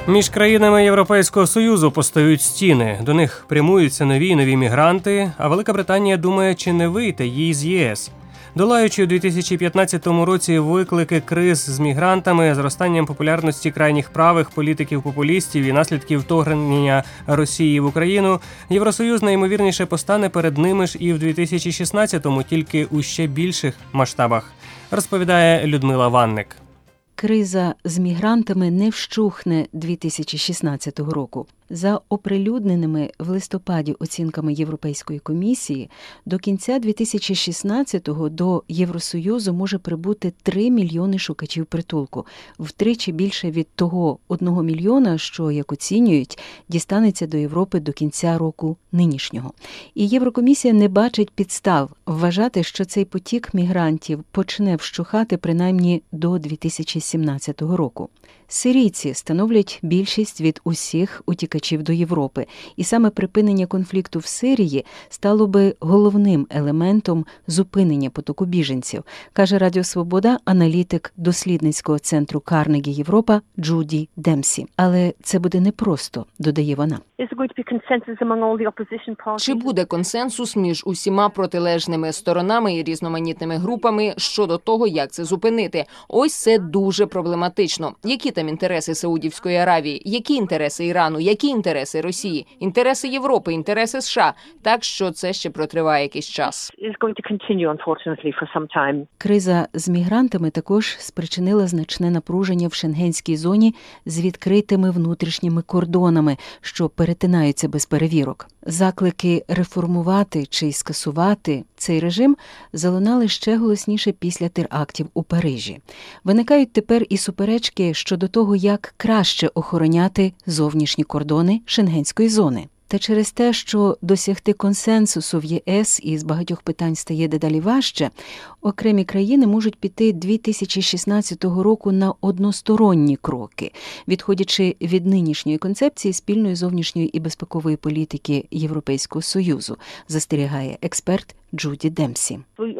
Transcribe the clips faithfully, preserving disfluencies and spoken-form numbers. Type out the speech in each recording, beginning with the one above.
Між країнами Європейського Союзу постають стіни. До них прямуються нові і нові мігранти, а Велика Британія думає, чи не вийти їй з ЄС. Долаючи у дві тисячі п'ятнадцятому році виклики криз з мігрантами, зростанням популярності крайніх правих політиків-популістів і наслідків вторгнення Росії в Україну, Євросоюз найімовірніше постане перед ними ж і в дві тисячі шістнадцятому, тільки у ще більших масштабах, розповідає Людмила Ванник. Криза з мігрантами не вщухне дві тисячі шістнадцятого року. За оприлюдненими в листопаді оцінками Європейської комісії, до кінця дві тисячі шістнадцятого до Євросоюзу може прибути три мільйони шукачів притулку, втричі більше від того одного мільйона, що, як оцінюють, дістанеться до Європи до кінця року нинішнього. І Єврокомісія не бачить підстав вважати, що цей потік мігрантів почне вщухати принаймні до дві тисячі сімнадцятого року. Сирійці становлять більшість від усіх утікачів до Європи, і саме припинення конфлікту в Сирії стало би головним елементом зупинення потоку біженців, каже Радіо Свобода аналітик дослідницького центру Карнегі Європа Джуді Демсі. Але це буде непросто, додає вона. Чи буде консенсус між усіма протилежними сторонами і різноманітними групами щодо того, як це зупинити? Ось це дуже проблематично. Які там інтереси Саудівської Аравії? Які інтереси Ірану? Які інтереси Росії? Інтереси Європи? Інтереси США? Так що це ще протриває якийсь час. Криза з мігрантами також спричинила значне напруження в шенгенській зоні з відкритими внутрішніми кордонами, що перетинаються без перевірок. Заклики реформувати чи скасувати цей режим залунали ще голосніше після терактів у Парижі. Виникають тепер і суперечки щодо того, як краще охороняти зовнішні кордони шенгенської зони. Та через те, що досягти консенсусу в ЄС із багатьох питань стає дедалі важче, окремі країни можуть піти дві тисячі шістнадцятого року на односторонні кроки, відходячи від нинішньої концепції спільної зовнішньої і безпекової політики Європейського Союзу, застерігає експерт Джуді Демсі.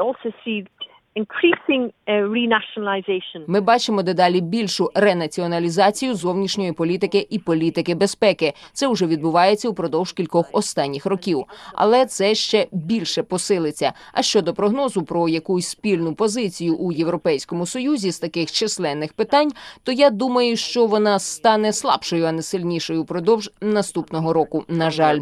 Ми бачимо дедалі більшу ренаціоналізацію зовнішньої політики і політики безпеки. Це вже відбувається упродовж кількох останніх років. Але це ще більше посилиться. А щодо прогнозу про якусь спільну позицію у Європейському Союзі з таких численних питань, то я думаю, що вона стане слабшою, а не сильнішою упродовж наступного року, на жаль.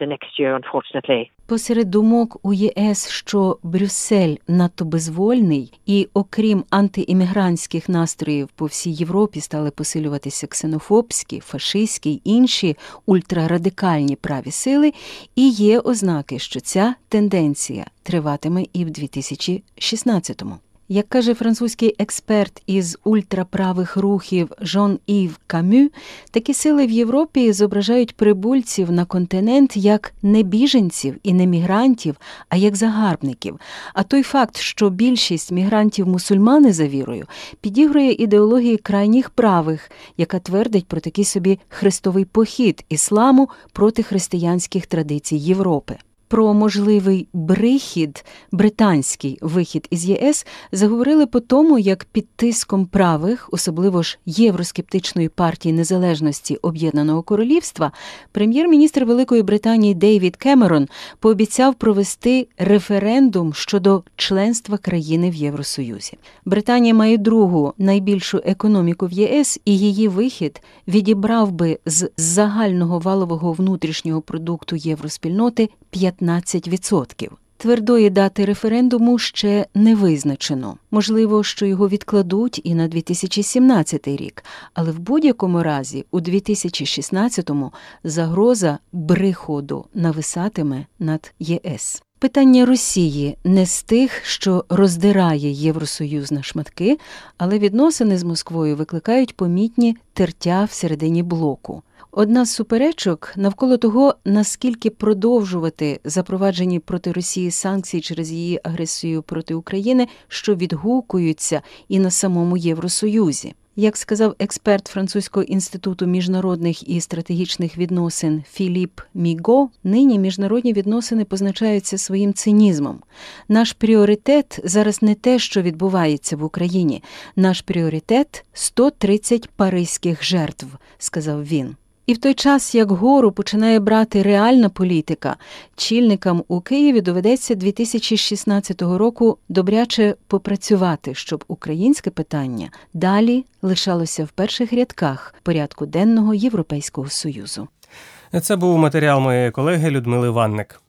Посеред думок у ЄС, що Брюссель надто безвольний і, окрім антиіммігрантських настроїв по всій Європі, стали посилюватися ксенофобські, фашистські й інші ультрарадикальні праві сили, і є ознаки, що ця тенденція триватиме і в дві тисячі шістнадцятому. Як каже французький експерт із ультраправих рухів Жан-Ів Камю, такі сили в Європі зображають прибульців на континент як не біженців і не мігрантів, а як загарбників. А той факт, що більшість мігрантів мусульмани за вірою, підігрує ідеології крайніх правих, яка твердить про такий собі хрестовий похід ісламу проти християнських традицій Європи. Про можливий брехід, британський вихід із ЄС, заговорили по тому, як під тиском правих, особливо ж євроскептичної партії незалежності Об'єднаного Королівства, прем'єр-міністр Великої Британії Дейвід Кемерон пообіцяв провести референдум щодо членства країни в Євросоюзі. Британія має другу найбільшу економіку в ЄС, і її вихід відібрав би з загального валового внутрішнього продукту євроспільноти п'ятнадцять відсотків. Твердої дати референдуму ще не визначено. Можливо, що його відкладуть і на дві тисячі сімнадцятий рік, але в будь-якому разі у дві тисячі шістнадцятому загроза бриходу нависатиме над ЄС. Питання Росії не з тих, що роздирає Євросоюз на шматки, але відносини з Москвою викликають помітні тертя всередині блоку. Одна з суперечок навколо того, наскільки продовжувати запроваджені проти Росії санкції через її агресію проти України, що відгукуються і на самому Євросоюзі. Як сказав експерт Французького інституту міжнародних і стратегічних відносин Філіп Міго, нині міжнародні відносини позначаються своїм цинізмом. Наш пріоритет зараз не те, що відбувається в Україні. Наш пріоритет – сто тридцять паризьких жертв, сказав він. І в той час, як гору починає брати реальна політика, чільникам у Києві доведеться дві тисячі шістнадцятого року добряче попрацювати, щоб українське питання далі лишалося в перших рядках порядку денного Європейського Союзу. Це був матеріал моєї колеги Людмили Ванник.